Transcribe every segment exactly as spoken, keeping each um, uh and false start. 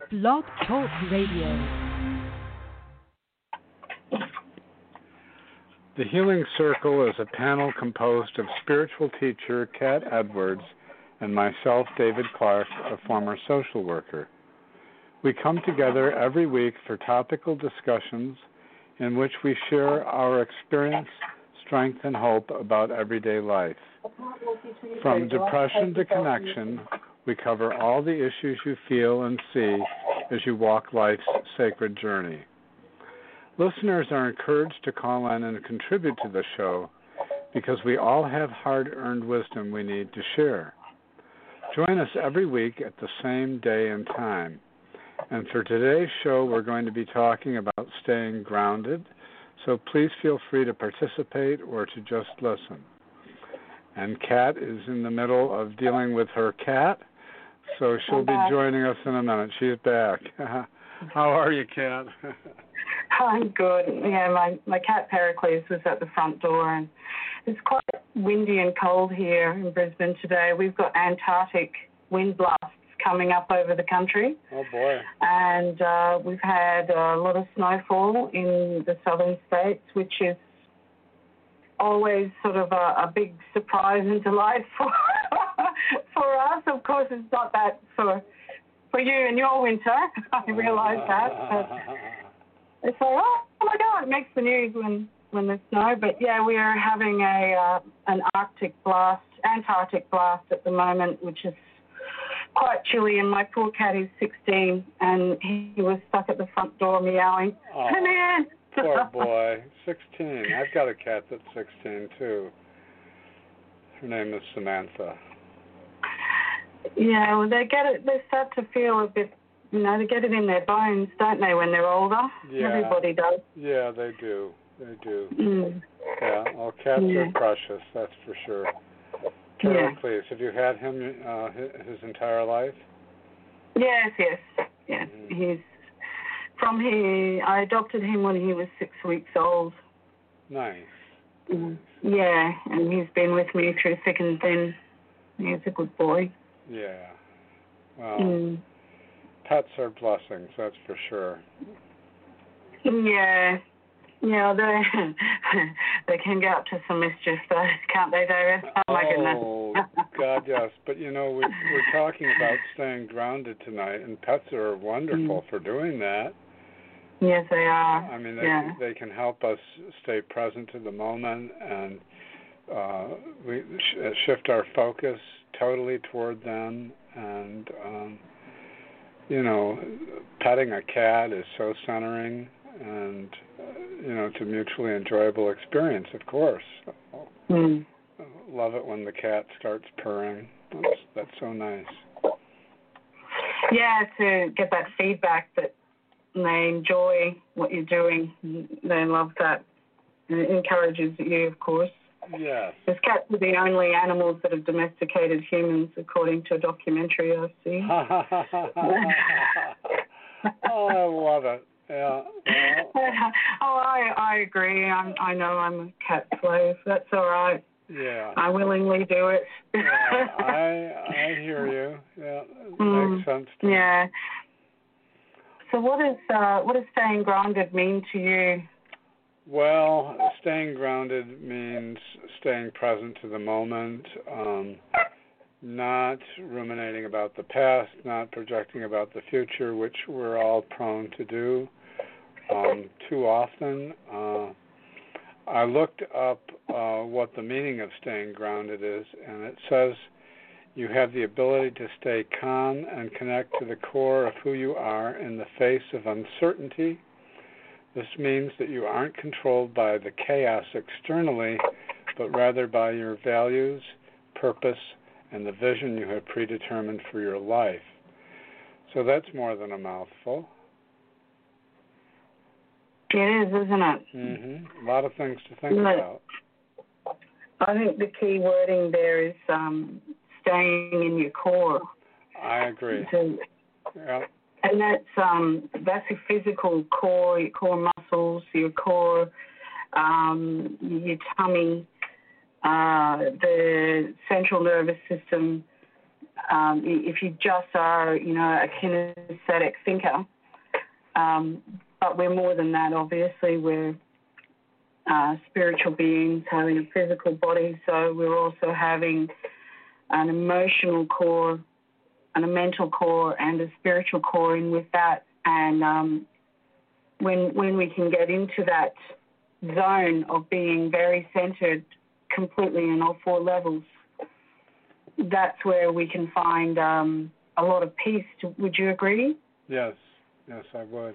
Blog Talk Radio. The Healing Circle is a panel composed of spiritual teacher Kat Edwards and myself, David Clark, a former social worker. We come together every week for topical discussions in which we share our experience, strength, and hope about everyday life. From depression to connection, we cover all the issues you feel and see as you walk life's sacred journey. Listeners are encouraged to call in and contribute to the show because we all have hard-earned wisdom we need to share. Join us every week at the same day and time. And for today's show, we're going to be talking about staying grounded, so please feel free to participate or to just listen. And Kat is in the middle of dealing with her cat, so she'll be joining us in a minute. She's back. How are you, Kat? I'm good. Yeah, my, my cat Pericles was at the front door, and it's quite windy and cold here in Brisbane today. We've got Antarctic wind blasts coming up over the country. Oh, boy. And uh, we've had a lot of snowfall in the southern states, which is always sort of a, a big surprise and delight for for us. Of course, it's not that for for you and your winter. I realise that. But it's like, oh, oh my God, it makes the news when, when there's snow. But yeah, we are having a uh, an Arctic blast, Antarctic blast at the moment, which is quite chilly. And my poor cat is sixteen, and he was stuck at the front door meowing. Oh. Come in. Poor boy, sixteen. I've got a cat that's sixteen, too. Her name is Samantha. Yeah, well, they get it. They start to feel a bit, you know, they get it in their bones, don't they, when they're older? Yeah. Everybody does. Yeah, they do. They do. Mm. Yeah, well, cats yeah. are precious, that's for sure. Carol, yeah. Please, have you had him uh, his entire life? Yes, yes. Yes, mm. He's... From he, I adopted him when he was six weeks old. Nice. Mm. Yeah, and he's been with me through thick and thin. He's a good boy. Yeah. Well, mm. pets are blessings, that's for sure. Yeah. Yeah, they they can get up to some mischief, though, can't they, David? Oh, my goodness. Oh, God, yes. But, you know, we, we're talking about staying grounded tonight, and pets are wonderful mm. for doing that. Yes, they are. I mean, they, yeah. they can help us stay present to the moment and uh, we sh- shift our focus totally toward them. And, um, you know, petting a cat is so centering and, uh, you know, it's a mutually enjoyable experience, of course. Mm. Love it when the cat starts purring. That's, that's so nice. Yeah, to get that feedback that they enjoy what you're doing. They love that. And it encourages you, of course. Yes. Because cats are the only animals that have domesticated humans, according to a documentary I've seen. Oh, I love it. Yeah. Well, oh, I I agree. I'm, I know I'm a cat slave. That's all right. Yeah. I willingly do it. Yeah, I I hear you. Yeah, it mm, makes sense to yeah. me. So what is uh, what does staying grounded mean to you? Well, staying grounded means staying present to the moment, um, not ruminating about the past, not projecting about the future, which we're all prone to do um, too often. Uh, I looked up uh, what the meaning of staying grounded is, and it says you have the ability to stay calm and connect to the core of who you are in the face of uncertainty. This means that you aren't controlled by the chaos externally, but rather by your values, purpose, and the vision you have predetermined for your life. So that's more than a mouthful. It is, isn't it? Mm-hmm. A lot of things to think But about. I think the key wording there is um, staying in your core. I agree. So, yeah. And that's um, that's your physical core, your core muscles, your core, um, your tummy, uh, the central nervous system, um, if you just are, you know, a kinesthetic thinker. Um, but we're more than that, obviously. We're uh, spiritual beings having a physical body, so we're also having an emotional core, and a mental core, and a spiritual core in with that. And um, when when we can get into that zone of being very centered completely in all four levels, that's where we can find um, a lot of peace. Would you agree? Yes, yes, I would.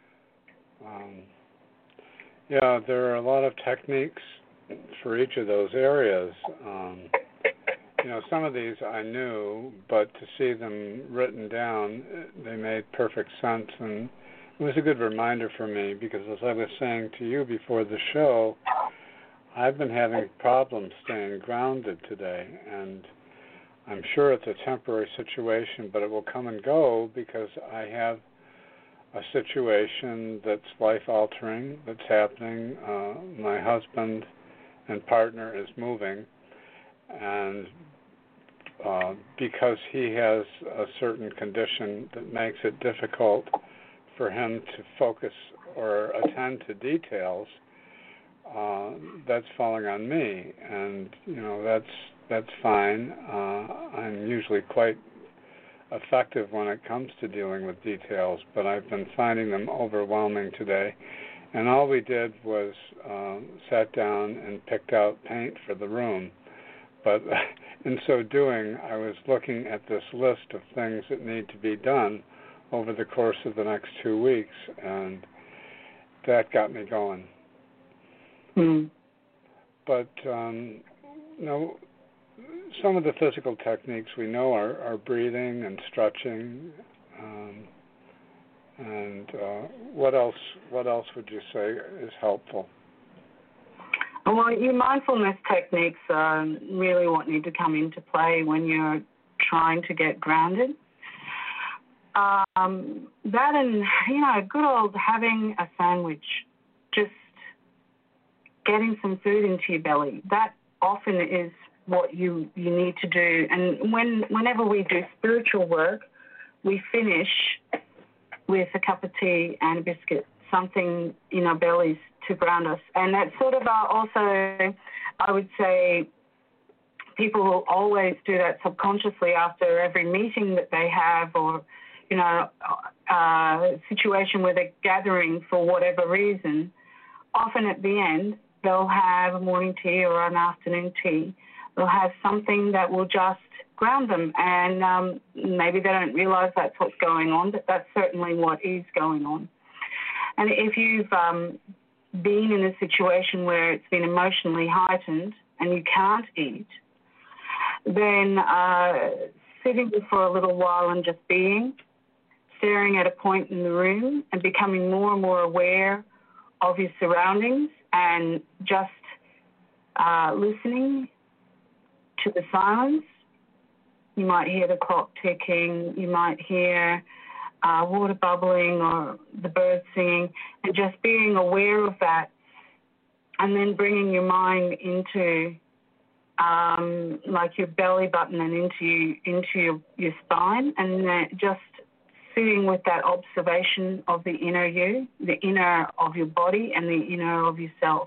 Um, yeah, there are a lot of techniques for each of those areas. Um, you know, some of these I knew, but to see them written down, they made perfect sense, and it was a good reminder for me because, as I was saying to you before the show, I've been having problems staying grounded today, and I'm sure it's a temporary situation, but it will come and go because I have a situation that's life-altering, that's happening. Uh, my husband and partner is moving, and uh, because he has a certain condition that makes it difficult for him to focus or attend to details, uh, that's falling on me, and you know that's that's fine. Uh, I'm usually quite effective when it comes to dealing with details, but I've been finding them overwhelming today. And all we did was uh, sat down and picked out paint for the room. But in so doing, I was looking at this list of things that need to be done over the course of the next two weeks, and that got me going. Mm. But, um, you know, some of the physical techniques we know are, are breathing and stretching. Um, and uh, what else? What else would you say is helpful? Well, your mindfulness techniques are really what need to come into play when you're trying to get grounded. Um, that and, you know, good old having a sandwich, just getting some food into your belly. That often is what you, you need to do. And when whenever we do spiritual work, we finish with a cup of tea and a biscuit, something in our bellies to ground us. And that's sort of our also, I would say, people will always do that subconsciously after every meeting that they have, or, you know, a situation where they're gathering for whatever reason. Often at the end, they'll have a morning tea or an afternoon tea. They'll have something that will just ground them, and um, maybe they don't realize that's what's going on, but that's certainly what is going on. And if you've um, been in a situation where it's been emotionally heightened and you can't eat, then uh, sitting for a little while and just being, staring at a point in the room and becoming more and more aware of your surroundings and just uh, listening to the silence. You might hear the clock ticking, you might hear uh, water bubbling or the birds singing, and just being aware of that, and then bringing your mind into um, like your belly button and into into your, your spine, and then just sitting with that observation of the inner you, the inner of your body and the inner of yourself.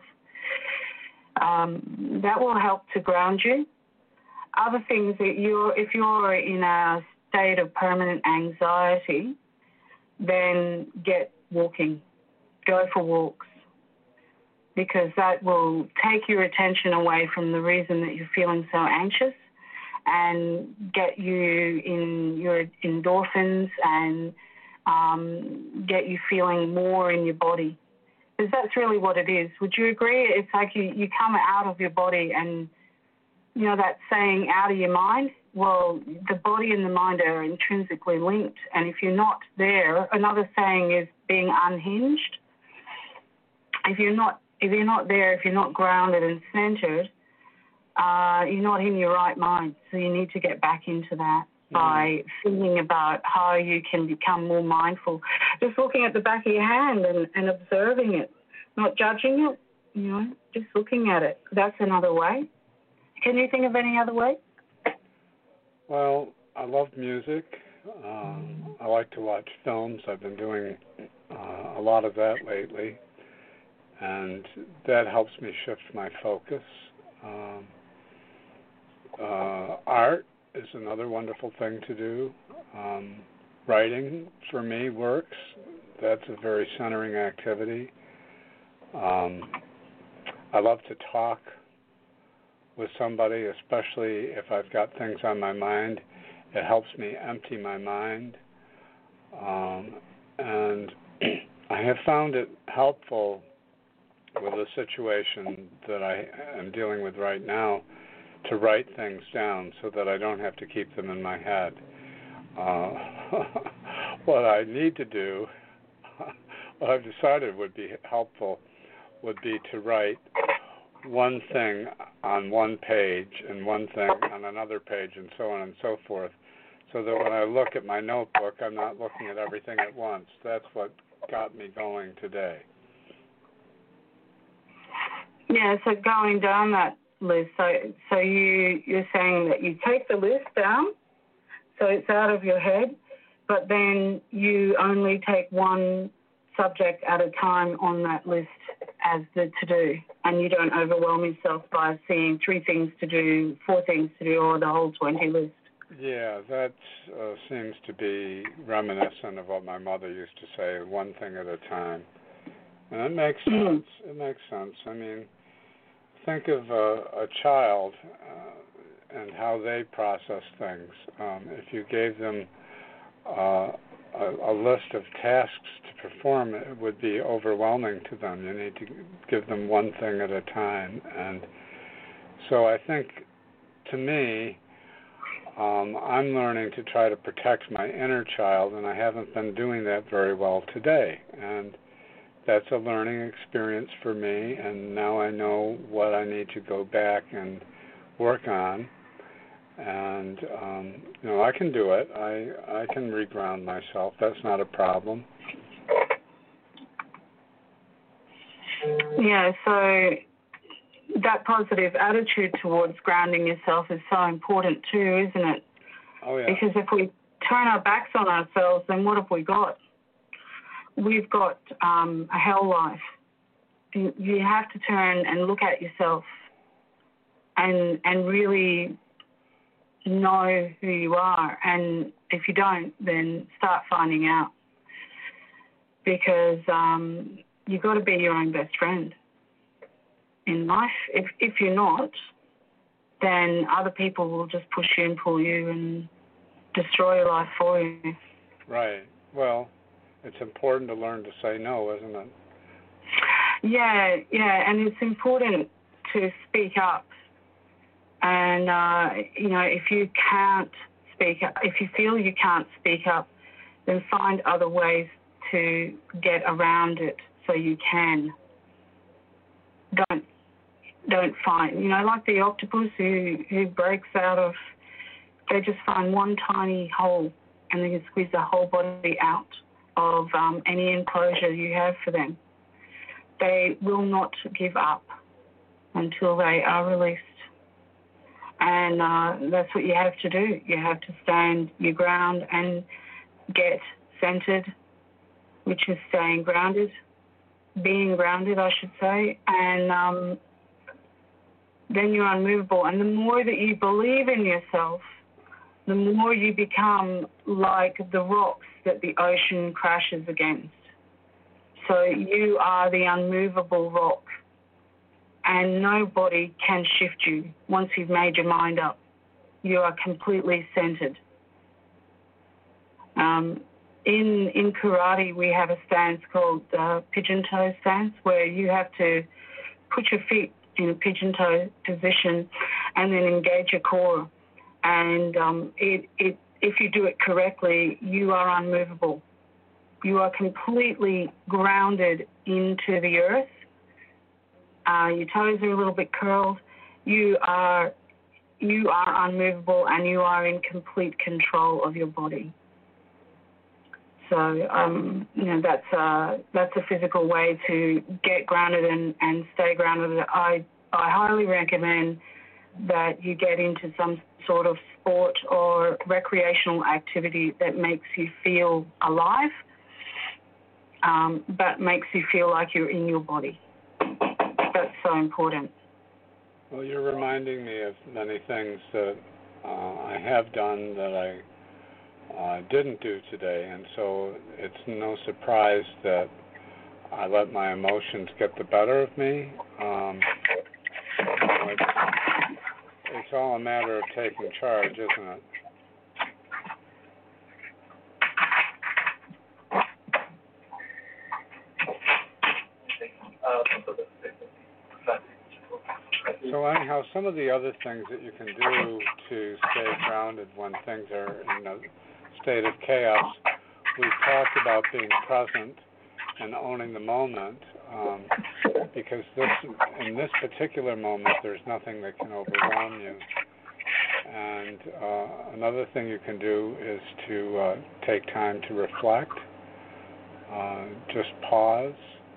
Um, that will help to ground you. Other things that you're, if you're in a state of permanent anxiety, then get walking, go for walks, because that will take your attention away from the reason that you're feeling so anxious and get you in your endorphins and um, get you feeling more in your body. Because that's really what it is. Would you agree? It's like you, you come out of your body and, you know, that saying, out of your mind, well, the body and the mind are intrinsically linked. And if you're not there, another saying is being unhinged. If you're not, if you're not there, if you're not grounded and centered, uh, you're not in your right mind. So you need to get back into that mm. by thinking about how you can become more mindful. Just looking at the back of your hand and, and observing it, not judging it, you know, just looking at it. That's another way. Can you think of any other way? Well, I love music. Um, I like to watch films. I've been doing uh, a lot of that lately, and that helps me shift my focus. Um, uh, art is another wonderful thing to do. Um, writing, for me, works. That's a very centering activity. Um, I love to talk with somebody, especially if I've got things on my mind. It helps me empty my mind. Um, and I have found it helpful with a situation that I am dealing with right now to write things down so that I don't have to keep them in my head. Uh, what I need to do, what I've decided would be helpful, would be to write one thing on one page and one thing on another page and so on and so forth, so that when I look at my notebook, I'm not looking at everything at once. That's what got me going today. Yeah, so going down that list, so so you, you're saying that you take the list down, so it's out of your head, but then you only take one subject at a time on that list as the to-do, and you don't overwhelm yourself by seeing three things to do, four things to do, or the whole twenty list. Yeah, that uh, seems to be reminiscent of what my mother used to say, one thing at a time. And it makes sense. It makes sense. I mean, think of a, a child uh, and how they process things. Um, if you gave them uh, a, a list of tasks to perform, it would be overwhelming to them. You need to give them one thing at a time. And so I think, to me, um, I'm learning to try to protect my inner child, and I haven't been doing that very well today. And that's a learning experience for me, and now I know what I need to go back and work on. And, um, you know, I can do it. I, I can reground myself. That's not a problem. Yeah, so that positive attitude towards grounding yourself is so important too, isn't it? Oh, yeah. Because if we turn our backs on ourselves, then what have we got? We've got um, a hell life. You have to turn and look at yourself and and really know who you are. And if you don't, then start finding out. Because um, you've got to be your own best friend in life. If if you're not, then other people will just push you and pull you and destroy your life for you. Right. Well, it's important to learn to say no, isn't it? Yeah, yeah, and it's important to speak up. And, uh, you know, if you can't speak up, if you feel you can't speak up, then find other ways to get around it so you can. Don't don't find, you know, like the octopus who, who breaks out of, they just find one tiny hole and they can squeeze the whole body out of um, any enclosure you have for them. They will not give up until they are released. And uh, that's what you have to do. You have to stand your ground and get centered, which is staying grounded, being grounded, I should say, and um, then you're unmovable. And the more that you believe in yourself, the more you become like the rocks that the ocean crashes against. So you are the unmovable rock, and nobody can shift you once you've made your mind up. You are completely centered. Um, in in karate, we have a stance called uh, pigeon toe stance, where you have to put your feet in a pigeon toe position and then engage your core. And um, it, it, if you do it correctly, you are unmovable. You are completely grounded into the earth. Uh, your toes are a little bit curled. You are you are unmovable, and you are in complete control of your body. So um, you know that's a, that's a physical way to get grounded and, and stay grounded. I I highly recommend that you get into some sort of sport or recreational activity that makes you feel alive, um, but makes you feel like you're in your body. That's so important. Well, you're reminding me of many things that uh, I have done that I uh, didn't do today, and so it's no surprise that I let my emotions get the better of me. Um, you know, it's, it's all a matter of taking charge, isn't it? So anyhow, some of the other things that you can do to stay grounded when things are in a state of chaos, we've talked about being present and owning the moment, um, because this, in this particular moment, there's nothing that can overwhelm you. And uh, another thing you can do is to uh, take time to reflect, uh, just pause.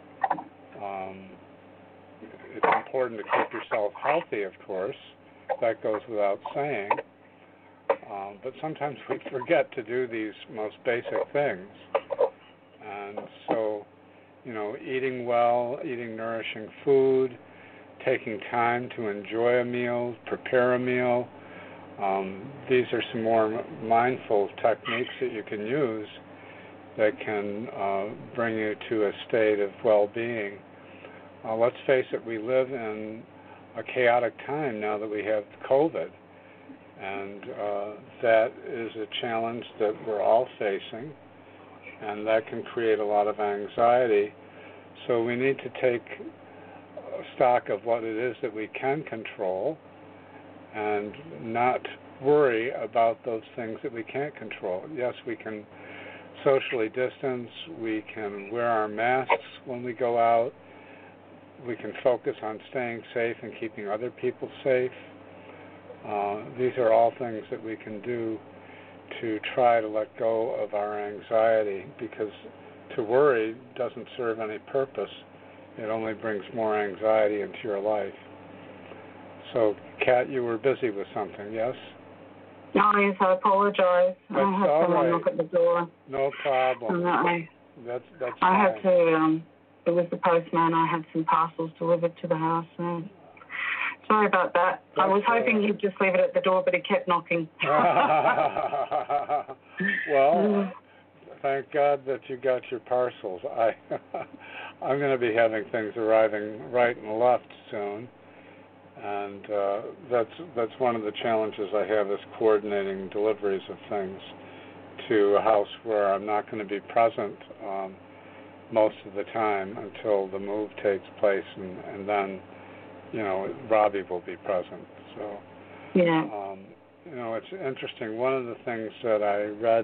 Um, it's important to keep yourself healthy, of course. That goes without saying. Um, but sometimes we forget to do these most basic things. And so, you know, eating well, eating nourishing food, taking time to enjoy a meal, prepare a meal, um, these are some more mindful techniques that you can use that can uh, bring you to a state of well-being. Uh, let's face it, we live in a chaotic time now that we have COVID, and uh, that is a challenge that we're all facing, and that can create a lot of anxiety. So we need to take stock of what it is that we can control and not worry about those things that we can't control. Yes, we can socially distance, we can wear our masks when we go out, we can focus on staying safe and keeping other people safe. Uh, these are all things that we can do to try to let go of our anxiety, because to worry doesn't serve any purpose. It only brings more anxiety into your life. So, Kat, you were busy with something, yes? No, yes, I apologize. That's I had all someone right. knock at the door. No problem. And I, that's that's I fine. had to, um, it was the postman. I had some parcels delivered to the house. So. Sorry about that. That's I was hoping right. he'd just leave it at the door, but he kept knocking. Well, thank God that you got your parcels. I, I'm going to be having things arriving right and left soon, and uh, that's that's one of the challenges I have, is coordinating deliveries of things to a house where I'm not going to be present um, most of the time until the move takes place, and, and then, you know, Robbie will be present. So, yeah. um, you know, it's interesting. One of the things that I read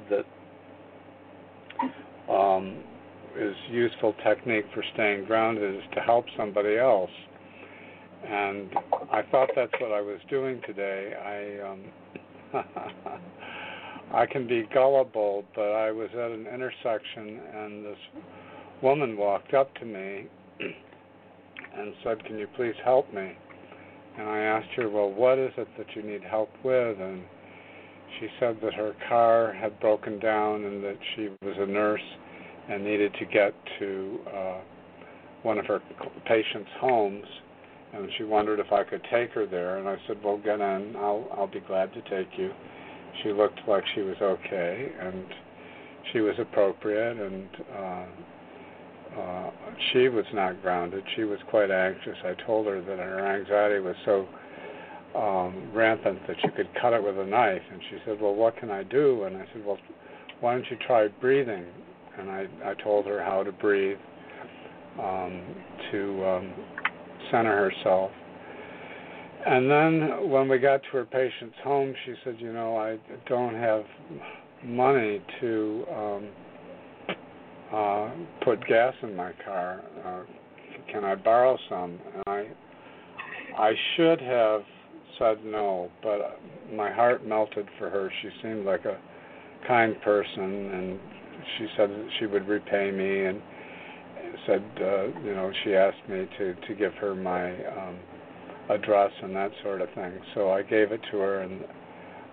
that um, is useful technique for staying grounded is to help somebody else. And I thought that's what I was doing today. I um, I can be gullible, but I was at an intersection, and this woman walked up to me and said, "Can you please help me?" And I asked her, "Well, what is it that you need help with?" And she said that her car had broken down and that she was a nurse and needed to get to uh, one of her patients' homes, and she wondered if I could take her there. And I said, "Well, get in. I'll I'll be glad to take you." She looked like she was okay, and she was appropriate, and uh, Uh, she was not grounded. She was quite anxious. I told her that her anxiety was so um, rampant that you could cut it with a knife. And she said, "Well, what can I do?" And I said, "Well, why don't you try breathing?" And I, I told her how to breathe um, to um, center herself. And then when we got to her patient's home, she said, "You know, I don't have money to um, Uh, put gas in my car. Uh, can I borrow some?" And I, I should have said no, but my heart melted for her. She seemed like a kind person, and she said that she would repay me, and said, uh, you know, she asked me to, to give her my um, address and that sort of thing. So I gave it to her, and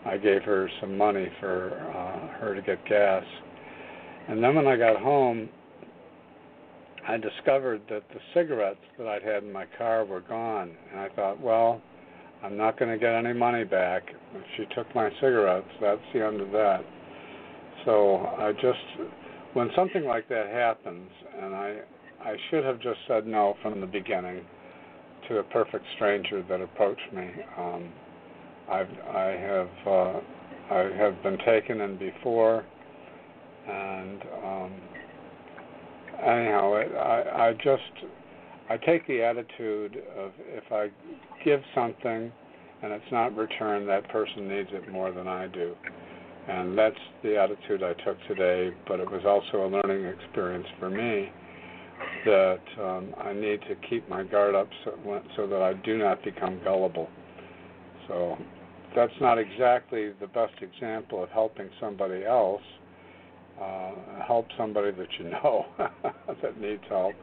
I gave her some money for uh, her to get gas. And then when I got home, I discovered that the cigarettes that I'd had in my car were gone. And I thought, well, I'm not going to get any money back. If she took my cigarettes, that's the end of that. So I just, when something like that happens, and I, I should have just said no from the beginning to a perfect stranger that approached me. Um, I've, I have, uh, I have been taken in before, and um, anyhow, it, I, I just, I take the attitude of if I give something and it's not returned, that person needs it more than I do. And that's the attitude I took today, but it was also a learning experience for me that um, I need to keep my guard up so, so that I do not become gullible. So that's not exactly the best example of helping somebody else. Uh, help somebody that you know that needs help.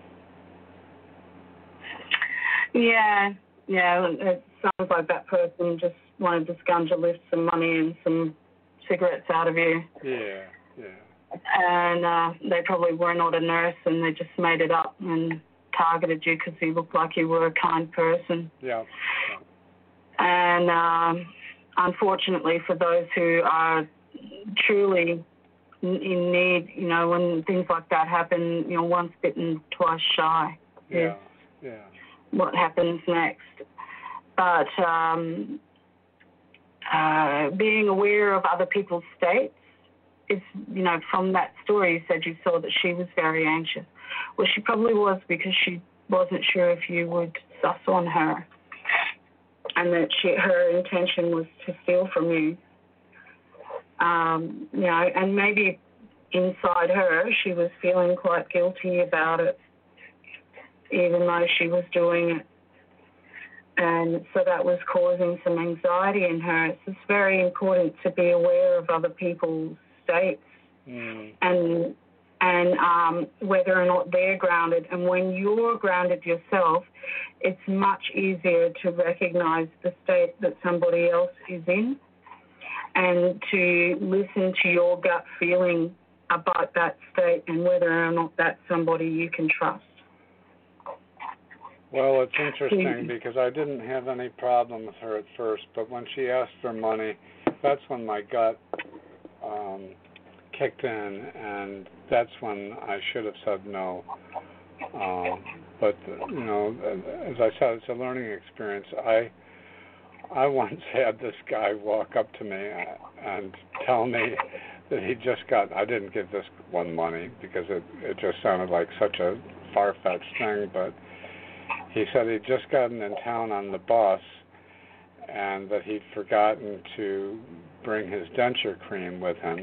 Yeah, yeah, it sounds like that person just wanted to scunge a lift some money and some cigarettes out of you. Yeah, yeah. And uh, they probably were not a nurse, and they just made it up and targeted you because you looked like you were a kind person. Yeah. yeah. And um, unfortunately, for those who are truly in need, you know, when things like that happen, you know, once bitten, twice shy yeah. is yeah. what happens next. But um, uh, being aware of other people's states is, you know, from that story you said you saw that she was very anxious. Well, she probably was because she wasn't sure if you would suss on her, and that she, her intention was to steal from you. Um, you know, and maybe inside her she was feeling quite guilty about it, even though she was doing it. And so that was causing some anxiety in her. It's just very important to be aware of other people's states mm. and and um, whether or not they're grounded. And when you're grounded yourself, it's much easier to recognize the state that somebody else is in and to listen to your gut feeling about that state and whether or not that's somebody you can trust. Well, it's interesting because I didn't have any problem with her at first, but when she asked for money, that's when my gut um, kicked in, and that's when I should have said no. Um, but, you know, as I said, it's a learning experience. I I once had this guy walk up to me and tell me that he just got, I didn't give this one money because it, it just sounded like such a far-fetched thing, but he said he'd just gotten in town on the bus and that he'd forgotten to bring his denture cream with him.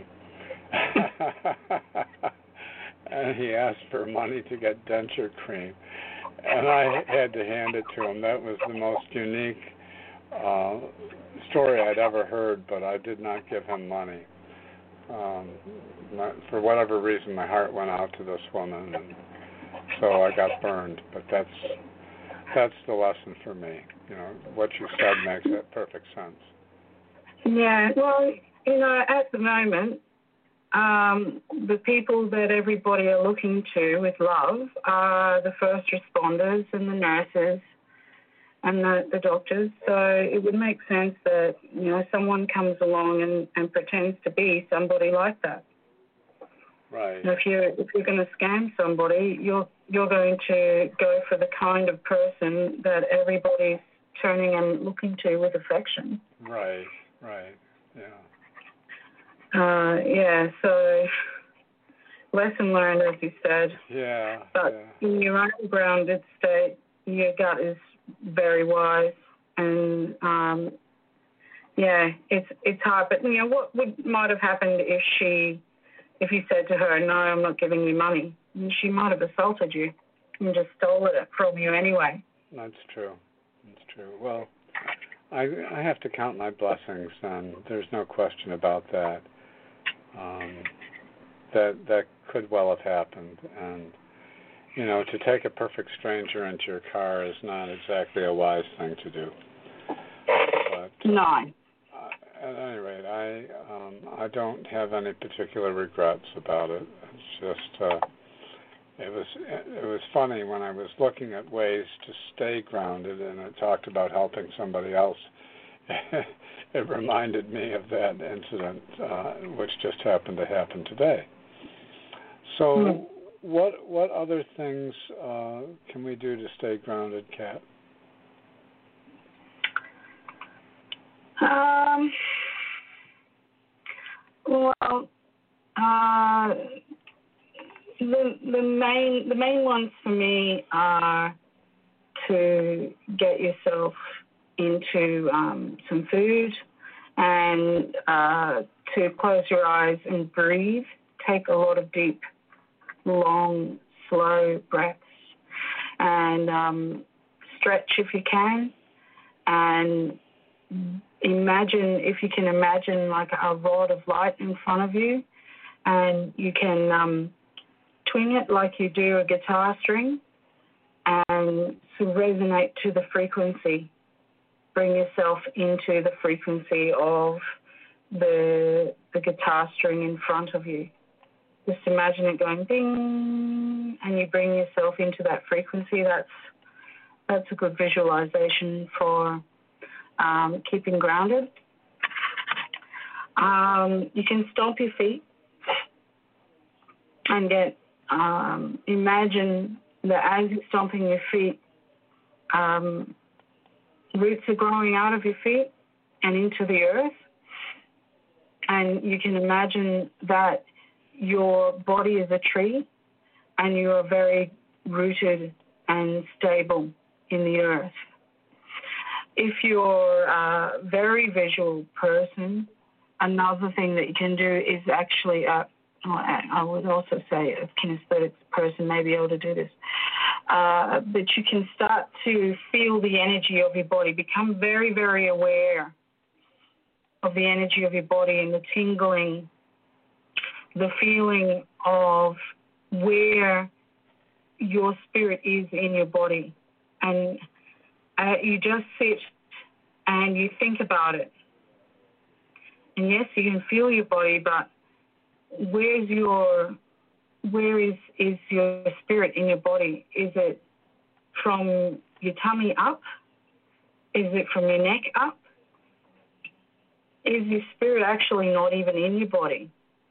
And he asked for money to get denture cream. And I had to hand it to him. That was the most unique uh, story I'd ever heard, but I did not give him money. Um, my, for whatever reason, my heart went out to this woman, and so I got burned. But that's that's the lesson for me. You know, what you said makes perfect sense. Yeah, well, you know, at the moment, um, the people that everybody are looking to with love are the first responders and the nurses and the, the doctors. So it would make sense that, you know, someone comes along and, and pretends to be somebody like that. Right. And if you're if you're going to scam somebody, you're you're going to go for the kind of person that everybody's turning and looking to with affection. Right. Right. Yeah. Uh, yeah. So lesson learned, as you said. Yeah. But yeah. in your own grounded state, your gut is very wise, and um, yeah, it's it's hard. But you know, what would might have happened if she, if you said to her, "No, I'm not giving you money," and she might have assaulted you and just stole it from you anyway. That's true. That's true. Well, I I have to count my blessings, and there's no question about that. Um, that that could well have happened, and you know, to take a perfect stranger into your car is not exactly a wise thing to do. But, no. Uh, at any rate, I um, I don't have any particular regrets about it. It's just uh, it was it was funny when I was looking at ways to stay grounded, and it talked about helping somebody else. It reminded me of that incident, uh, which just happened to happen today. So, mm-hmm. what what other things uh, can we do to stay grounded, Kat? Um. Well, uh, the the main the main ones for me are to get yourself into um, some food and uh, to close your eyes and breathe. Take a lot of deep, long, slow breaths and um, stretch if you can. And imagine, if you can imagine like a rod of light in front of you, and you can um, twing it like you do a guitar string and to resonate to the frequency. Bring yourself into the frequency of the the guitar string in front of you. Just imagine it going ding, and you bring yourself into that frequency. That's that's a good visualization for um, keeping grounded. Um, you can stomp your feet and get um, imagine that as you're stomping your feet, um, roots are growing out of your feet and into the earth. And you can imagine that your body is a tree and you are very rooted and stable in the earth. If you're a very visual person, another thing that you can do is actually, uh, I would also say a kinesthetic person may be able to do this, uh, but you can start to feel the energy of your body, become very, very aware of the energy of your body and the tingling, the feeling of where your spirit is in your body. And uh, you just sit and you think about it. And yes, you can feel your body, but where's your, where is, is your spirit in your body? Is it from your tummy up? Is it from your neck up? Is your spirit actually not even in your body?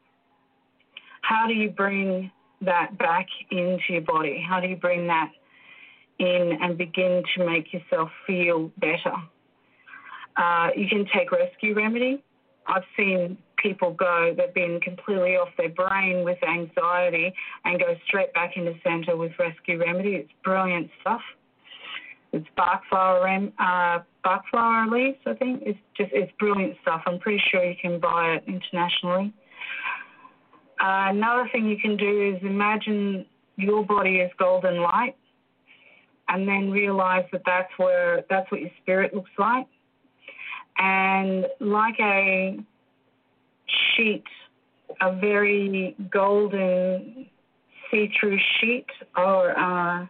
How do you bring that back into your body? How do you bring that in and begin to make yourself feel better? Uh, you can take rescue remedy. I've seen people go, they've been completely off their brain with anxiety and go straight back into center with rescue remedy. It's brilliant stuff. It's bark flower, rem, uh, bark flower leaves, I think. It's just, it's brilliant stuff. I'm pretty sure you can buy it internationally. Uh, another thing you can do is imagine your body as golden light, and then realize that that's where, that's what your spirit looks like. And like a sheet, a very golden see-through sheet, or uh,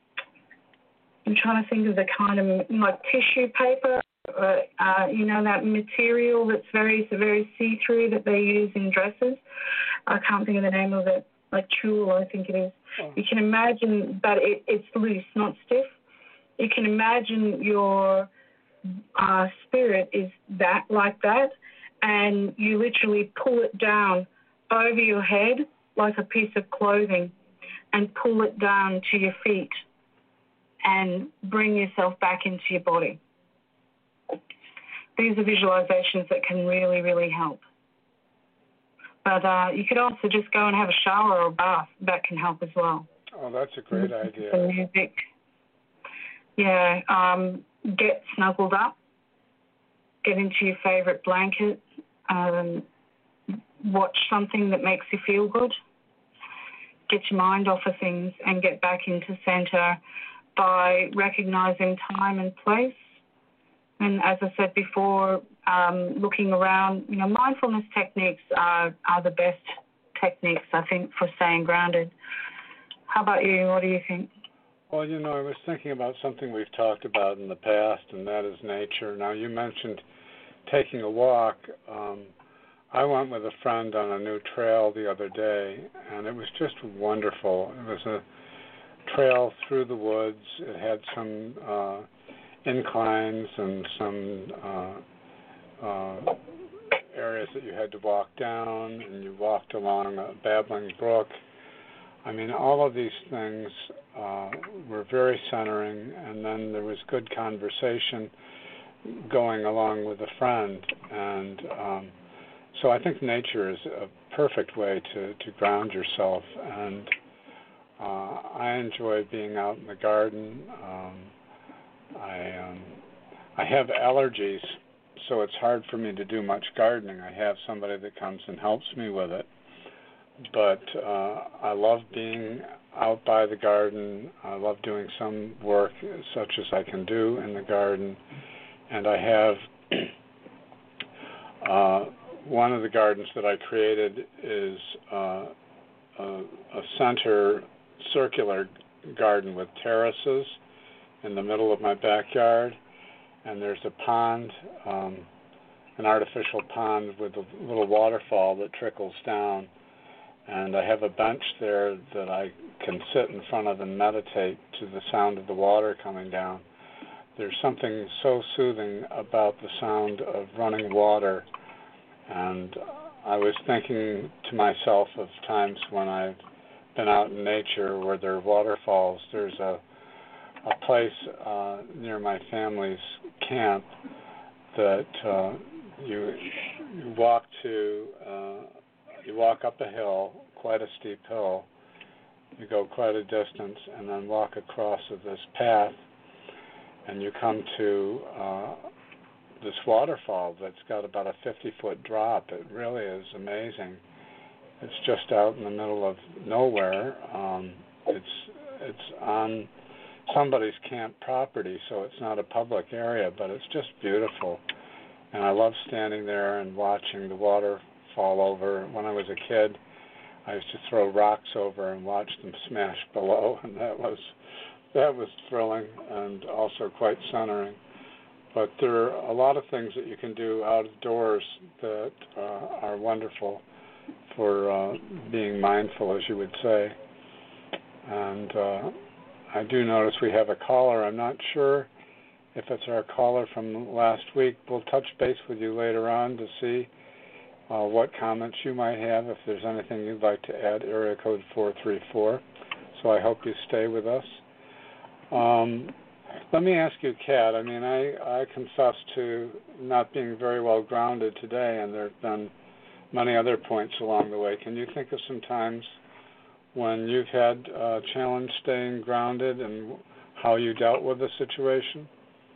I'm trying to think of the kind of, like tissue paper, uh, uh, you know, that material that's very, very see-through that they use in dresses. I can't think of the name of it, like tulle, I think it is. Oh. You can imagine that it, it's loose, not stiff. You can imagine your uh, spirit is that, like that, and you literally pull it down over your head like a piece of clothing and pull it down to your feet and bring yourself back into your body. These are visualizations that can really, really help. But uh, you could also just go and have a shower or a bath. That can help as well. Oh, that's a great idea. The music. Yeah, um, get snuggled up. Get into your favorite blanket. Um, watch something that makes you feel good. Get your mind off of things and get back into center by recognizing time and place. And as I said before, um, looking around, you know, mindfulness techniques are, are the best techniques, I think, for staying grounded. How about you? What do you think? Well, you know, I was thinking about something we've talked about in the past, and that is nature. Now, you mentioned taking a walk. Um, I went with a friend on a new trail the other day, and it was just wonderful. It was a trail through the woods. It had some uh, inclines and some uh, uh, areas that you had to walk down, and you walked along a babbling brook. I mean, all of these things uh, were very centering, and then there was good conversation going along with a friend. And um, so I think nature is a perfect way to, to ground yourself. And uh, I enjoy being out in the garden. Um, I um, I have allergies, so it's hard for me to do much gardening. I have somebody that comes and helps me with it. But uh, I love being out by the garden. I love doing some work such as I can do in the garden. And I have uh, one of the gardens that I created is uh, a, a center circular garden with terraces in the middle of my backyard. And there's a pond, um, an artificial pond with a little waterfall that trickles down. And I have a bench there that I can sit in front of and meditate to the sound of the water coming down. There's something so soothing about the sound of running water. And I was thinking to myself of times when I've been out in nature where there are waterfalls. There's a, a place uh, near my family's camp that uh, you, you walk to, uh, you walk up a hill, quite a steep hill. You go quite a distance and then walk across of this path, and you come to uh, this waterfall that's got about a fifty-foot drop. It really is amazing. It's just out in the middle of nowhere. Um, it's it's on somebody's camp property, so it's not a public area, but it's just beautiful. And I love standing there and watching the water fall over. When I was a kid, I used to throw rocks over and watch them smash below, and that was that was thrilling and also quite centering. But there are a lot of things that you can do outdoors that uh, are wonderful for uh, being mindful, as you would say. And uh, I do notice we have a caller. I'm not sure if it's our caller from last week. We'll touch base with you later on to see uh, what comments you might have, if there's anything you'd like to add, area code four three four. So I hope you stay with us. Um, let me ask you, Kat, I mean, I, I confess to not being very well grounded today, and there have been many other points along the way. Can you think of some times when you've had a challenge staying grounded and how you dealt with the situation?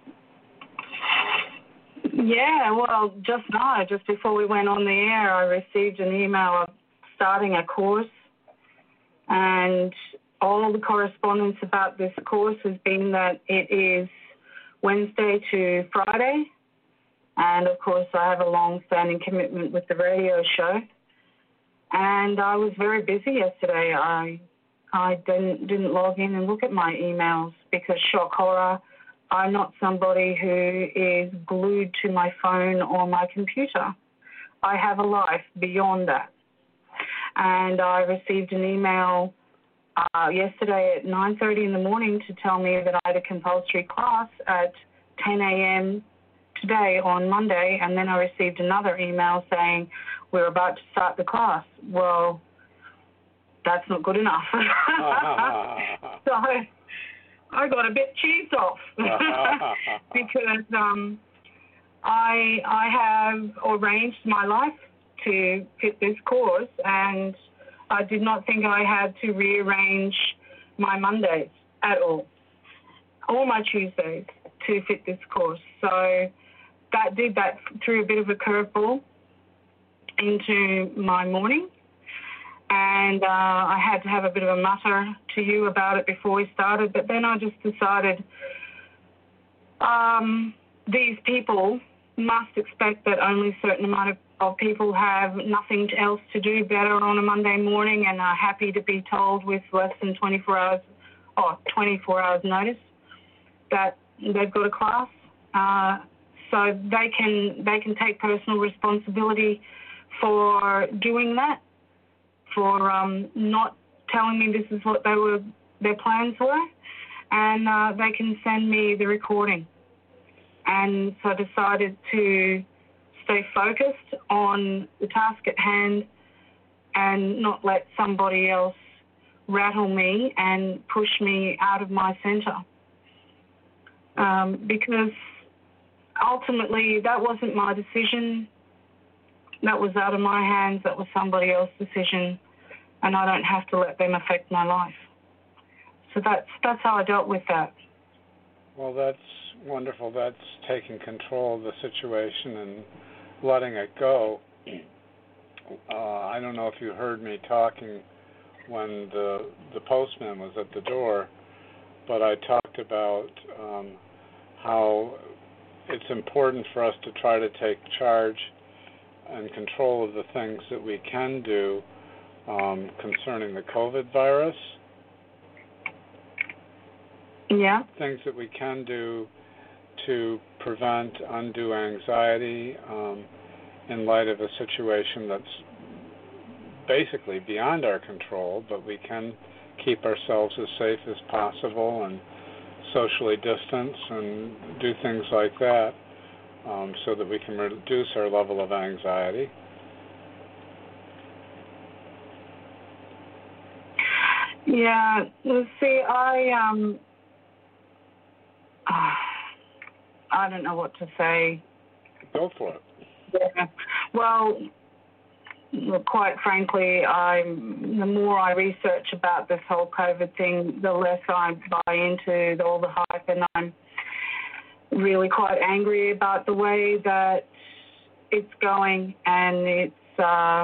Yeah, well, just now, just before we went on the air, I received an email of starting a course, and all the correspondence about this course has been that it is Wednesday to Friday, and of course I have a long-standing commitment with the radio show, and I was very busy yesterday. I I didn't didn't log in and look at my emails because, shock horror, I'm not somebody who is glued to my phone or my computer. I have a life beyond that. And I received an email uh, yesterday at nine thirty in the morning to tell me that I had a compulsory class at ten a.m. today on Monday, and then I received another email saying we're about to start the class. Well, that's not good enough. So I got a bit cheesed off because um, I I have arranged my life to fit this course, and I did not think I had to rearrange my Mondays at all, or my Tuesdays to fit this course. So that did that threw a bit of a curveball into my morning. And uh, I had to have a bit of a mutter to you about it before we started, but then I just decided um, these people must expect that only a certain amount of, of people have nothing else to do better on a Monday morning and are happy to be told with less than twenty-four hours, or twenty-four hours notice that they've got a class. Uh, so they can they can take personal responsibility for doing that, for um, not telling me this is what they were their plans were, and uh, they can send me the recording. And so I decided to stay focused on the task at hand and not let somebody else rattle me and push me out of my centre. Um, because ultimately that wasn't my decision. That was out of my hands. That was somebody else's decision, and I don't have to let them affect my life. So that's that's how I dealt with that. Well, that's wonderful. That's taking control of the situation and letting it go. Uh, I don't know if you heard me talking when the the postman was at the door, but I talked about um, how it's important for us to try to take charge and control of the things that we can do um, concerning the COVID virus. Yeah. Things that we can do to prevent undue anxiety um, in light of a situation that's basically beyond our control, but we can keep ourselves as safe as possible and socially distance and do things like that um, so that we can reduce our level of anxiety. Yeah, see, I um, I don't know what to say. Go for it. Yeah. Well, quite frankly, I'm, the more I research about this whole COVID thing, the less I buy into all the hype, and I'm really quite angry about the way that it's going, and it's uh,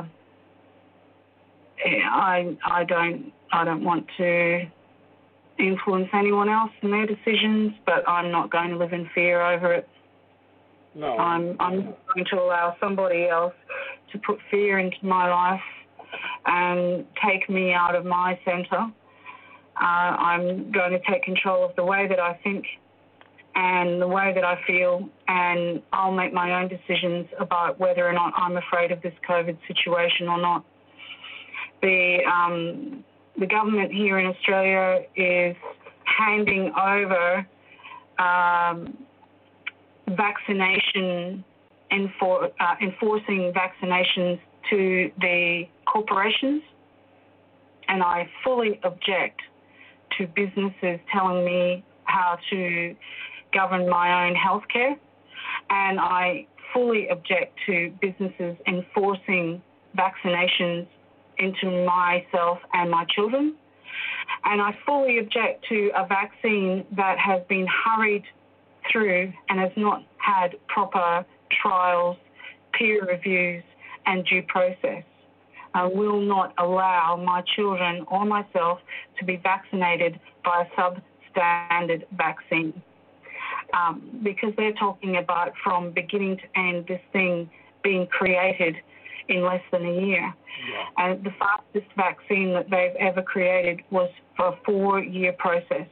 I I don't I don't want to influence anyone else in their decisions, but I'm not going to live in fear over it. No. I'm I'm going to allow somebody else to put fear into my life and take me out of my centre. Uh, I'm going to take control of the way that I think and the way that I feel, and I'll make my own decisions about whether or not I'm afraid of this COVID situation or not. The um, the government here in Australia is handing over um, vaccination enfor- uh, enforcing vaccinations to the corporations, and I fully object to businesses telling me how to govern my own healthcare, and I fully object to businesses enforcing vaccinations into myself and my children, and I fully object to a vaccine that has been hurried through and has not had proper trials, peer reviews, and due process. I will not allow my children or myself to be vaccinated by a substandard vaccine, um, because they're talking about from beginning to end this thing being created in less than a year. Yeah. And the fastest vaccine that they've ever created was for a four-year process.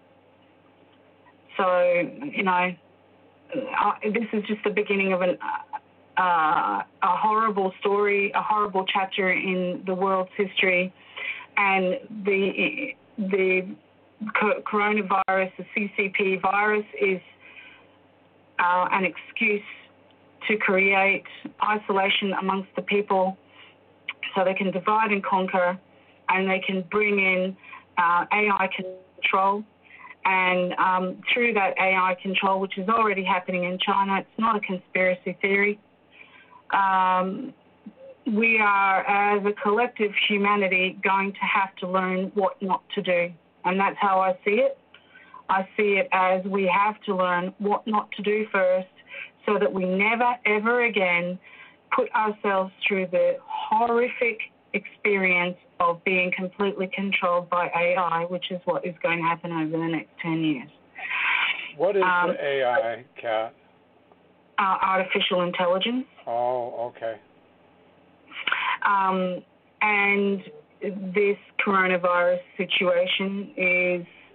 So, you know, uh, this is just the beginning of an, uh, a horrible story, a horrible chapter in the world's history, and the the coronavirus, the C C P virus, is uh, an excuse to create isolation amongst the people so they can divide and conquer, and they can bring in uh, A I control. And um, through that A I control, which is already happening in China, it's not a conspiracy theory. Um, we are, as a collective humanity, going to have to learn what not to do. And that's how I see it. I see it as we have to learn what not to do first, so that we never, ever again put ourselves through the horrific experience of being completely controlled by A I, which is what is going to happen over the next ten years. What is um, the A I, Kat? Uh, artificial intelligence. Oh, okay. Um, and this coronavirus situation is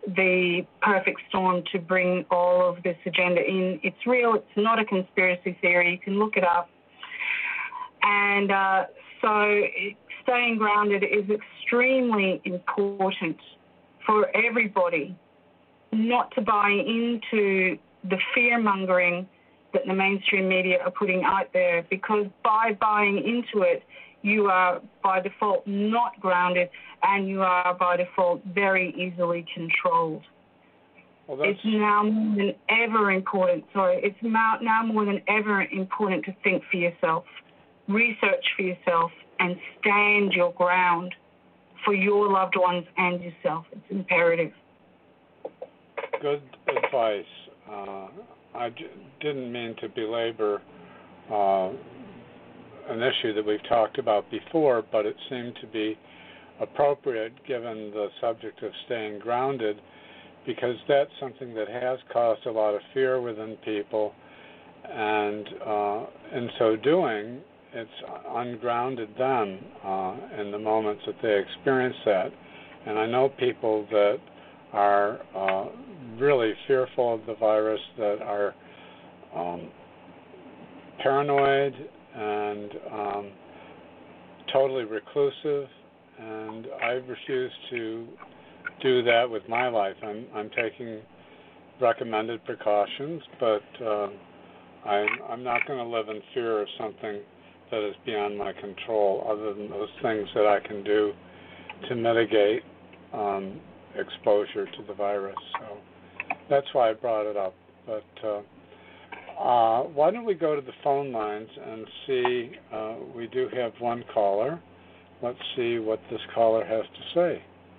the perfect storm to bring all of this agenda in. It's real. It's not a conspiracy theory. You can look it up. And uh, so staying grounded is extremely important for everybody not to buy into the fear-mongering that the mainstream media are putting out there, because by buying into it, you are by default not grounded, and you are by default very easily controlled. Well, it's now more than ever important, sorry, it's now, now more than ever important to think for yourself, research for yourself, and stand your ground for your loved ones and yourself. It's imperative. Good advice. Uh, I d- didn't mean to belabor uh, an issue that we've talked about before, but it seemed to be appropriate given the subject of staying grounded, because that's something that has caused a lot of fear within people, and uh, in so doing, it's ungrounded them uh, in the moments that they experience that. And I know people that are uh, really fearful of the virus, that are um, paranoid and um, totally reclusive, and I refuse to do that with my life. I'm, I'm taking recommended precautions, but uh, I'm, I'm not going to live in fear of something that is beyond my control, other than those things that I can do to mitigate um, exposure to the virus. So that's why I brought it up. But uh, uh, why don't we go to the phone lines and see? Uh, we do have one caller. Let's see what this caller has to say.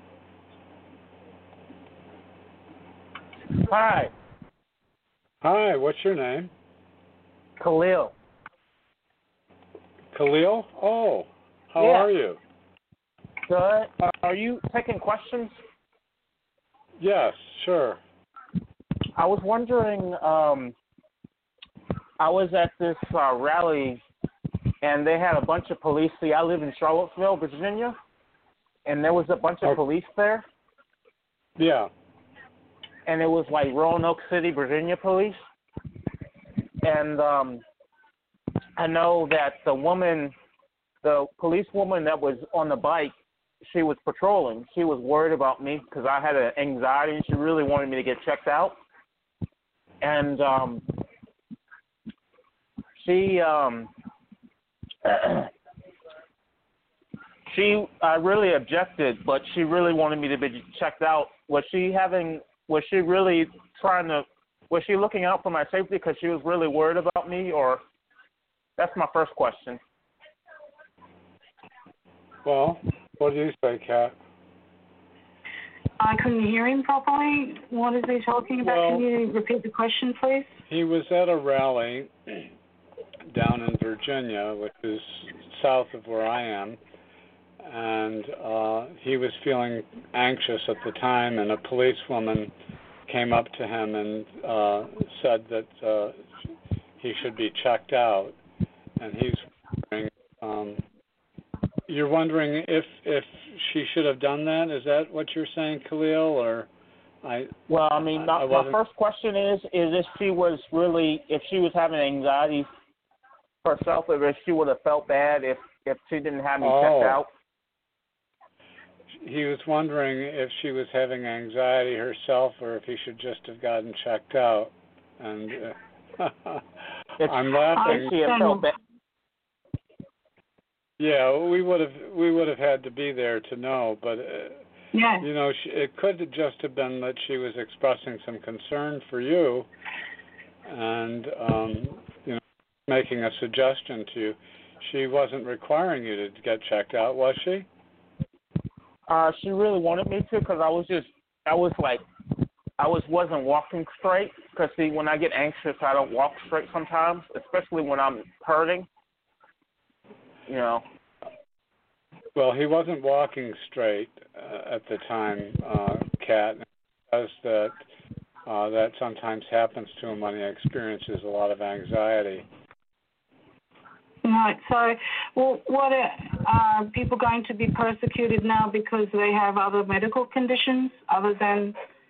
Hi. Hi, what's your name? Khalil. Khalil? Oh, how yeah. are you? Good. Uh, are you taking questions? Yes, sure. I was wondering, um, I was at this uh, rally, and they had a bunch of police. See, I live in Charlottesville, Virginia, and there was a bunch of oh. police there. Yeah. And it was like Roanoke City, Virginia police. And um, I know that the woman, the police woman that was on the bike, she was patrolling. She was worried about me because I had an anxiety, and she really wanted me to get checked out. And um, she, um, she, I really objected, but she really wanted me to be checked out. Was she having? Was she really trying to? Was she looking out for my safety because she was really worried about me, or? That's my first question. Well, what do you say, Kat? I couldn't hear him properly. What is he talking about? Well, Can you repeat the question, please? He was at a rally down in Virginia, which is south of where I am, and uh, he was feeling anxious at the time, and a policewoman came up to him and uh, said that uh, he should be checked out. And he's wondering, um, you're wondering if if she should have done that? Is that what you're saying, Khalil? Or I? Well, I mean, I, my, I my first question is: is if she was really, if she was having anxiety herself, or if she would have felt bad if if she didn't have me oh. checked out? He was wondering if she was having anxiety herself, or if he should just have gotten checked out. And uh, I'm laughing. She had felt bad. Yeah, we would have we would have had to be there to know, but uh, yeah. you know, she, it could have just have been that she was expressing some concern for you, and um, you know, making a suggestion to you. She wasn't requiring you to get checked out, was she? Uh, she really wanted me to, because I was just, I was like, I was wasn't walking straight. Because see, when I get anxious, I don't walk straight sometimes, especially when I'm hurting. You know. Well, he wasn't walking straight uh, at the time, uh, Kat. Because that uh, that sometimes happens to him when he experiences a lot of anxiety. Right. So, well, what are, are people going to be persecuted now because they have other medical conditions other than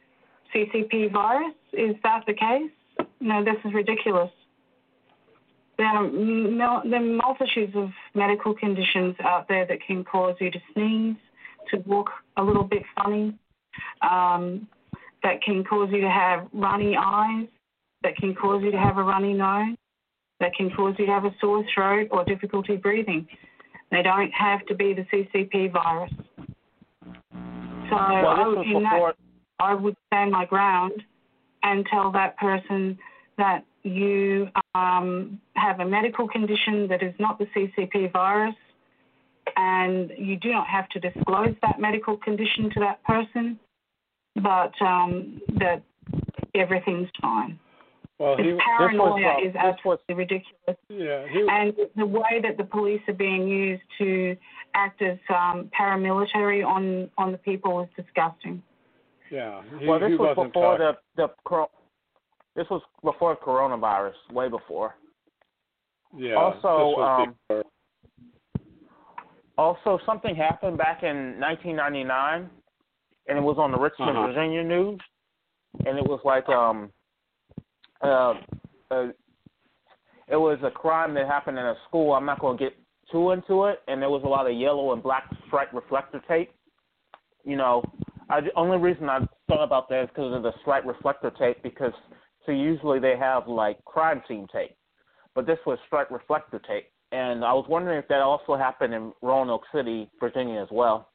C C P virus. Is that the case? No, this is ridiculous. There are, mul- there are multitudes of medical conditions out there that can cause you to sneeze, to walk a little bit funny, um, that can cause you to have runny eyes, that can cause you to have a runny nose, that can cause you to have a sore throat or difficulty breathing. They don't have to be the C C P virus. So well, I, would, in before... that, I would stand my ground and tell that person that you um, have a medical condition that is not the C C P virus, and you do not have to disclose that medical condition to that person, but um, that everything's fine. Well, he, this paranoia this was, uh, is absolutely was, ridiculous. Yeah, he, and the way that the police are being used to act as um, paramilitary on, on the people is disgusting. Yeah. He, well, this he was wasn't before talk- the the this was before coronavirus, way before. Yeah. Also, um, before. also something happened back in nineteen ninety-nine, and it was on the Richmond, uh-huh. Virginia news, and it was like um, uh, uh, it was a crime that happened in a school. I'm not going to get too into it, and there was a lot of yellow and black stripe reflector tape. You know, I, the only reason I thought about that is because of the stripe reflector tape, because so usually they have like crime scene tape, but this was stripe reflector tape, and I was wondering if that also happened in Roanoke City, Virginia, as well.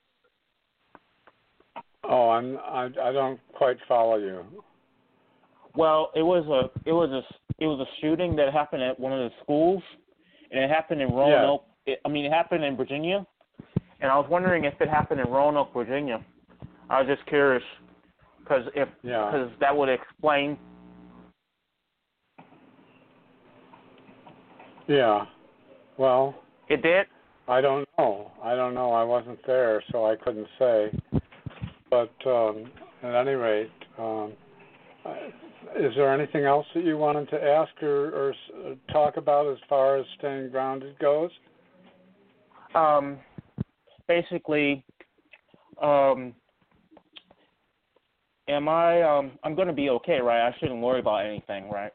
Oh, I'm I, I don't quite follow you. Well, it was a it was a it was a shooting that happened at one of the schools, and it happened in Roanoke. Yeah. It, I mean, it happened in Virginia, and I was wondering if it happened in Roanoke, Virginia. I was just curious, because if yeah. because that would explain. Yeah. Well. It did. I don't know. I don't know. I wasn't there, so I couldn't say. But um, at any rate, um, is there anything else that you wanted to ask or, or talk about as far as staying grounded goes? Um, basically, um, am I? Um, I'm going to be okay, right? I shouldn't worry about anything, right?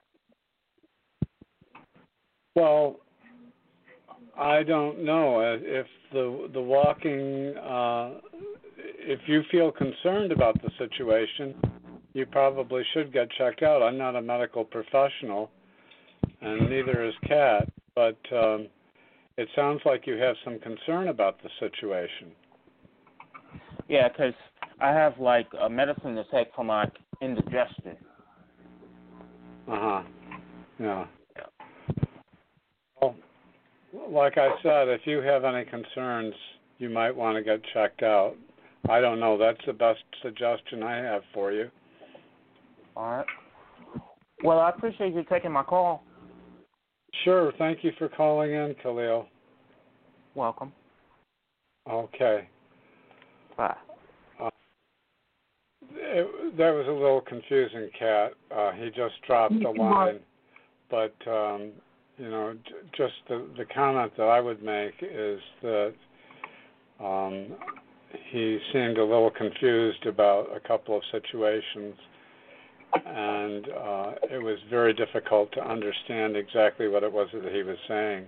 Well, I don't know if the the walking. Uh, if you feel concerned about the situation, you probably should get checked out. I'm not a medical professional, and neither is Kat, but um, it sounds like you have some concern about the situation. Yeah, because I have like a medicine to take for my indigestion. Uh huh. Yeah. Well, like I said, if you have any concerns, you might want to get checked out. I don't know. That's the best suggestion I have for you. All right. Well, I appreciate you taking my call. Sure. Thank you for calling in, Khalil. Welcome. Okay. Bye. Uh, it, that was a little confusing, Kat. Uh, he just dropped the line. But, um, you know, j- just the, the comment that I would make is that um, he seemed a little confused about a couple of situations, and uh, it was very difficult to understand exactly what it was that he was saying.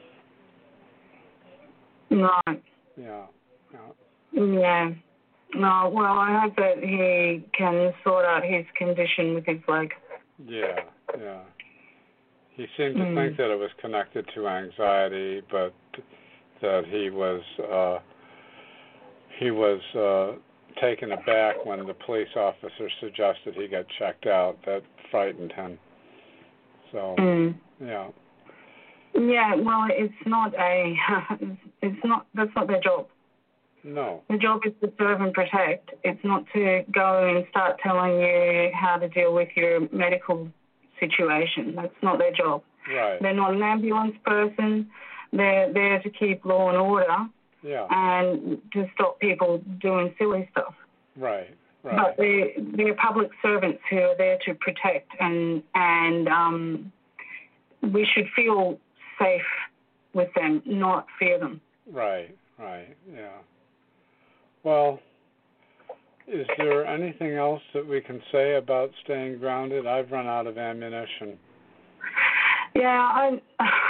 Right. Yeah. Yeah. Yeah. No, well, I hope that he can sort out his condition with his leg. Yeah, yeah. He seemed to mm. think that it was connected to anxiety, but that he was uh, he was uh, taken aback when the police officer suggested he get checked out. That frightened him. So, mm. yeah. Yeah, well, it's not a, it's not, that's not their job. No. The job is to serve and protect. It's not to go and start telling you how to deal with your medical situation. That's not their job. Right. They're not an ambulance person. They're there to keep law and order. Yeah. And to stop people doing silly stuff. Right. Right. But they they're public servants who are there to protect, and and um, we should feel safe with them, not fear them. Right. Right. Yeah. Well, Is there anything else that we can say about staying grounded? I've run out of ammunition. Yeah, I,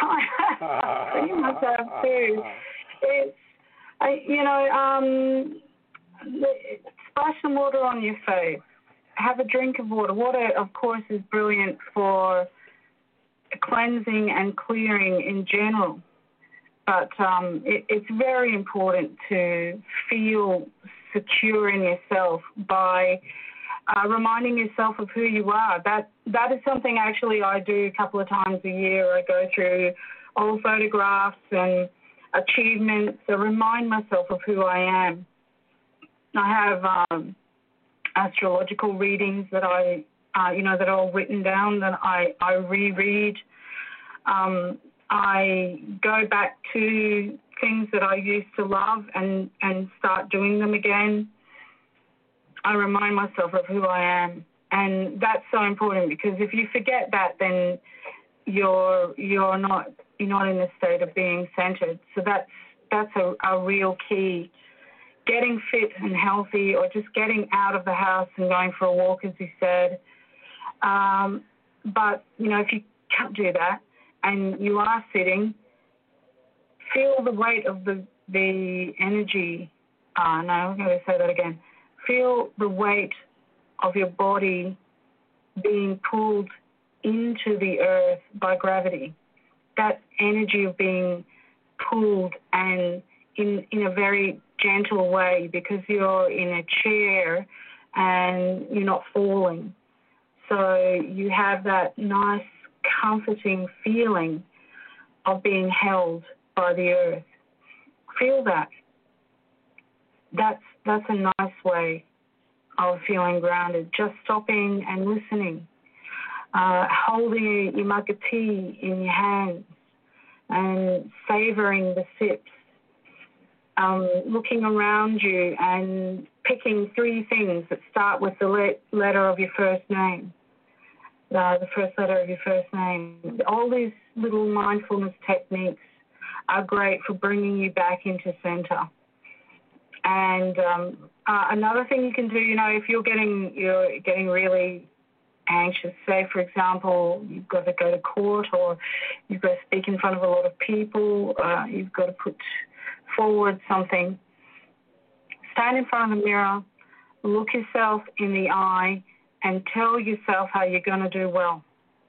I pretty much have too. It's, I, you know, um, splash some water on your face. Have a drink of water. Water, of course, is brilliant for cleansing and clearing in general. But um, it, it's very important to feel secure in yourself by uh, reminding yourself of who you are. That that is something actually I do a couple of times a year. I go through old photographs and achievements to remind myself of who I am. I have um, astrological readings that I, uh, you know, that are all written down that I, I reread. Um, I go back to things that I used to love and, and start doing them again. I remind myself of who I am. And that's so important because if you forget that, then you're you're not you're not in the state of being centered. So that's that's a, a real key. Getting fit and healthy, or just getting out of the house and going for a walk, as you said. Um, but you know, if you can't do that and you are sitting, feel the weight of the the energy. Uh, no, I'm going to say that again. Feel the weight of your body being pulled into the earth by gravity. That energy of being pulled and in in a very gentle way because you're in a chair and you're not falling. So you have that nice, comforting feeling of being held by the earth. Feel that. That's that's a nice way of feeling grounded. Just stopping and listening, uh, holding your mug of tea in your hands and savouring the sips, um, looking around you and picking three things that start with the le- letter of your first name, uh, the first letter of your first name. All these little mindfulness techniques are great for bringing you back into center. And um, uh, another thing you can do, you know, if you're getting you're getting really anxious, say, for example, you've got to go to court or you've got to speak in front of a lot of people, uh, you've got to put forward something, stand in front of the mirror, look yourself in the eye and tell yourself how you're going to do well.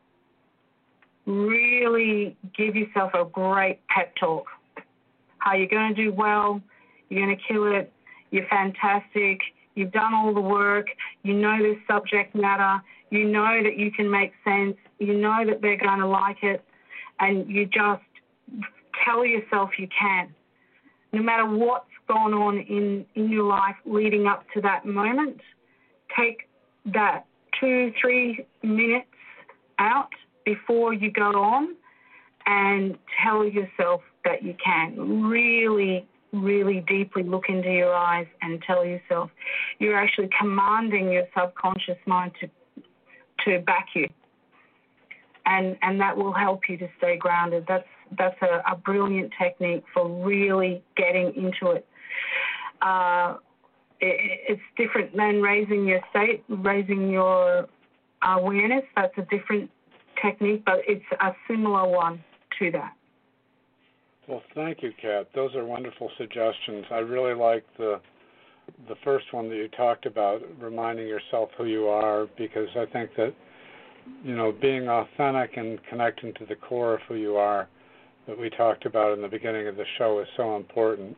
Really give yourself a great pep talk, how you're going to do well. You're going to kill it. You're fantastic. You've done all the work. You know this subject matter. You know that you can make sense. You know that they're going to like it. And you just tell yourself you can. No matter what's gone on in, in your life leading up to that moment, take that two, three minutes out before you go on and tell yourself that you can. Really really deeply look into your eyes and tell yourself you're actually commanding your subconscious mind to to back you, and and that will help you to stay grounded. That's that's a, a brilliant technique for really getting into it. Uh, it. It's different than raising your state, raising your awareness. That's a different technique, but it's a similar one to that. Well, thank you, Kat. Those are wonderful suggestions. I really like the the first one that you talked about, reminding yourself who you are, because I think that, you know, being authentic and connecting to the core of who you are that we talked about in the beginning of the show is so important.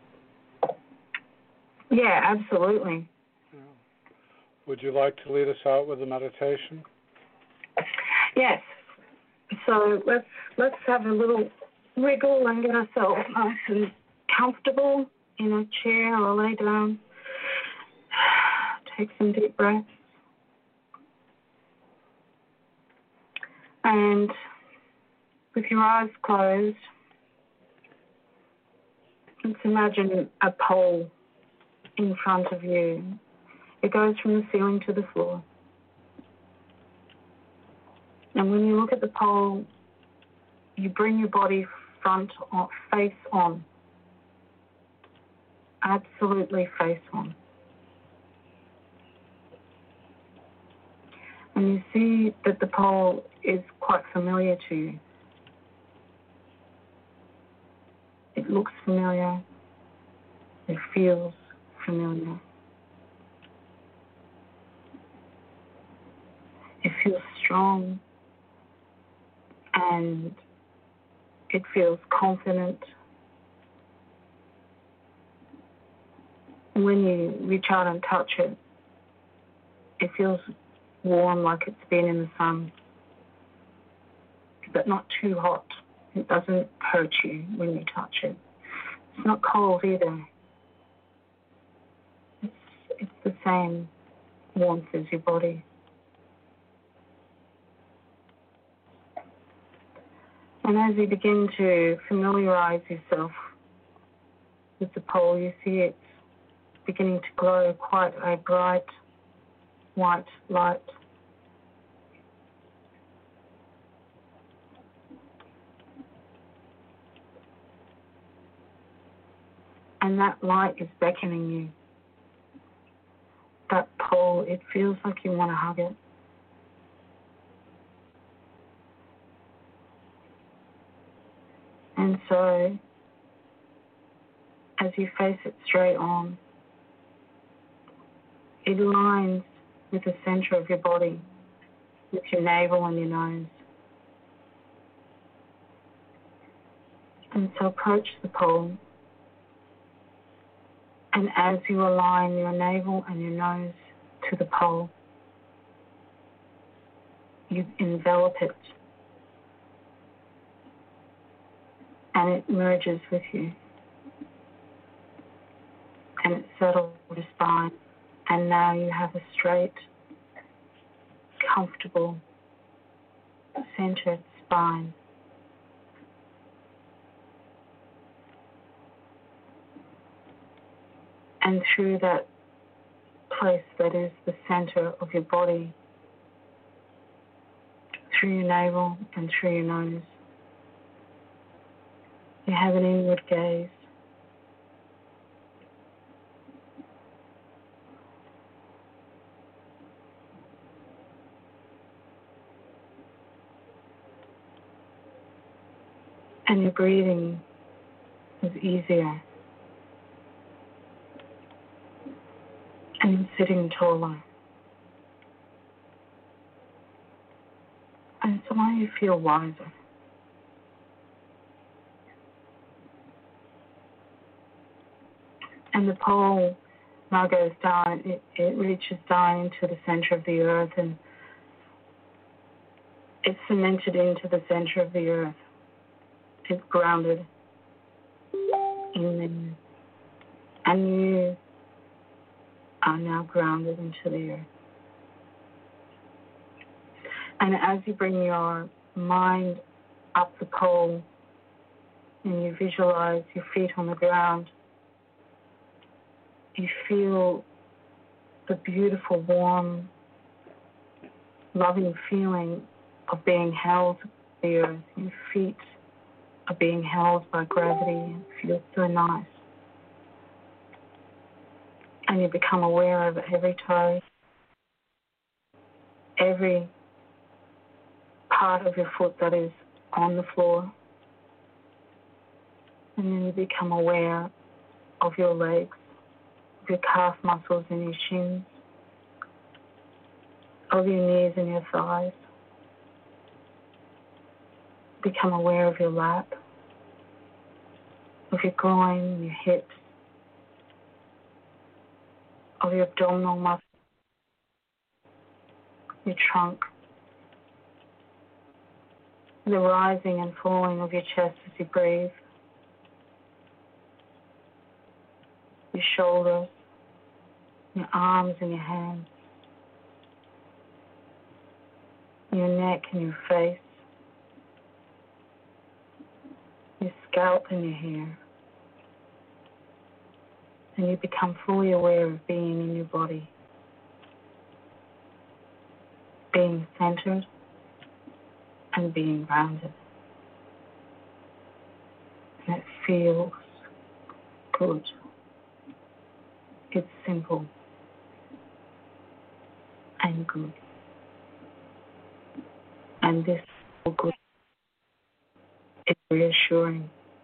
Yeah, absolutely. Yeah. Would you like to lead us out with a meditation? Yes. So let's let's have a little wriggle and get ourselves nice and comfortable in a chair or lay down. Take some deep breaths. And with your eyes closed, let's imagine a pole in front of you. It goes from the ceiling to the floor. And when you look at the pole, you bring your body front on, face on. Absolutely face on. And you see that the pole is quite familiar to you. It looks familiar. It feels familiar. It feels strong, and it feels confident. When you reach out and touch it, it feels warm, like it's been in the sun, but not too hot. It doesn't hurt you when you touch it. It's not cold either. It's, it's the same warmth as your body. And as you begin to familiarize yourself with the pole, you see it's beginning to glow quite a bright white light. And that light is beckoning you. That pole, it feels like you want to hug it. And so, as you face it straight on, it aligns with the center of your body, with your navel and your nose. And so approach the pole, and as you align your navel and your nose to the pole, you envelop it, and it merges with you, and it settles your spine, and now you have a straight, comfortable, centered spine. And through that place that is the center of your body, through your navel and through your nose, you have an inward gaze. And your breathing is easier. And you're sitting taller. And so now you feel wiser. And the pole now goes down, it, it reaches down into the center of the earth, and it's cemented into the center of the earth. It's grounded in there. And you are now grounded into the earth. And as you bring your mind up the pole and you visualize your feet on the ground, you feel the beautiful, warm, loving feeling of being held by the earth. Your feet are being held by gravity. It feels so nice. And you become aware of every toe, every part of your foot that is on the floor. And then you become aware of your legs, of your calf muscles and your shins, of your knees and your thighs. Become aware of your lap, of your groin, your hips, of your abdominal muscles, your trunk, the rising and falling of your chest as you breathe, your shoulders, your arms and your hands, your neck and your face, your scalp and your hair. And you become fully aware of being in your body, being centered and being grounded. And it feels good. It's simple and good. And this all good is reassuring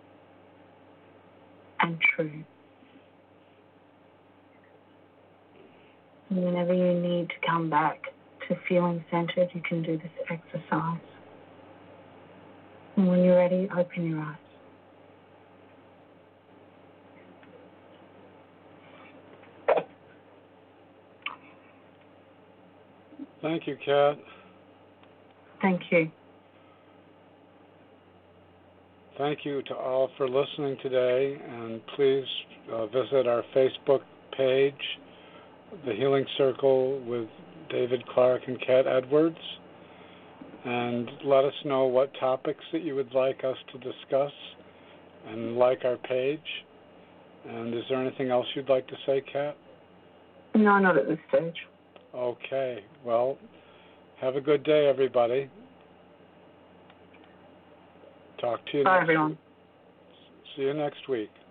and true. And whenever you need to come back to feeling centered, you can do this exercise. And when you're ready, open your eyes. Thank you, Kat. Thank you. Thank you to all for listening today, and please uh, visit our Facebook page, The Healing Circle with David Clark and Kat Edwards, and let us know what topics that you would like us to discuss, and like our page. And is there anything else you'd like to say, Kat? No, not at this stage. Okay. Well, have a good day, everybody. Talk to you Bye, next everyone. week. See you next week.